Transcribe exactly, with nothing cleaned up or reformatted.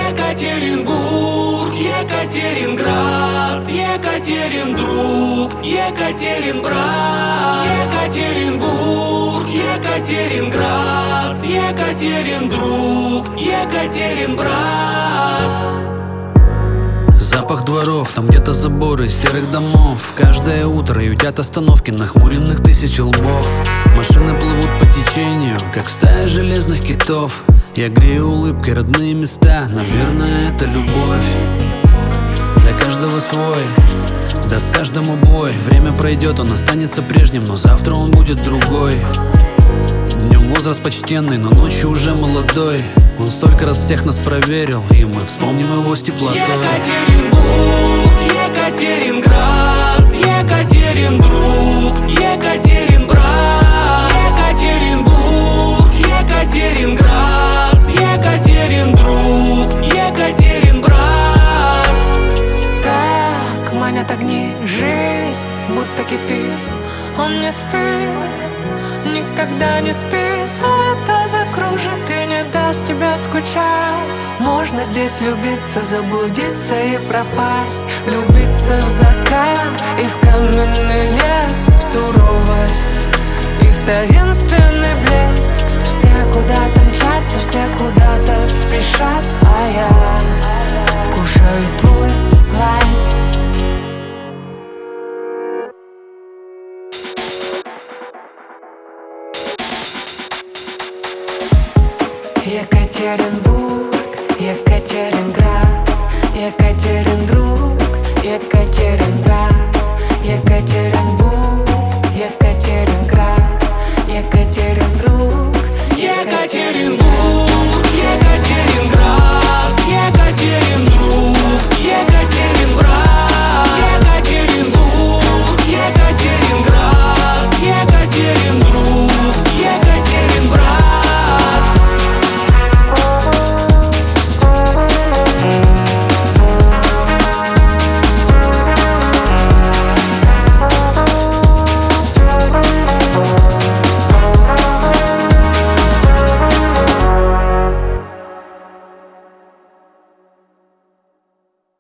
Екатеринбург, Екатеринград, Екатериндруг, Екатеринбрат. Екатеринбург, Екатеринград, Екатериндруг, Екатеринбрат. Запах дворов, там где-то заборы серых домов. Каждое утро ютят остановки нахмуренных тысяч лбов. Машины плывут по течению, как стая железных китов. Я грею улыбкой родные места, наверное, это любовь. Для каждого свой, даст каждому бой. Время пройдет, он останется прежним, но завтра он будет другой. Днем возраст почтенный, но ночью уже молодой. Он столько раз всех нас проверил, и мы вспомним его с теплотой. Екатеринбург, Екатеринград, Екатериндруг, Екатеринбрат. Екатеринбург, Екатеринград, Екатериндруг, Екатеринбрат. Так манят огни, жизнь будто кипит. Он не спит, никогда не спит. Суета закружит и не даст тебе скучать. Можно здесь влюбиться, заблудиться и пропасть. Влюбиться в закат и в каменный лес, в суровость и в таинственный блеск. Все куда-то мчатся, все куда-то спешат, а я вкушаю твой лайк. Екатеринбург,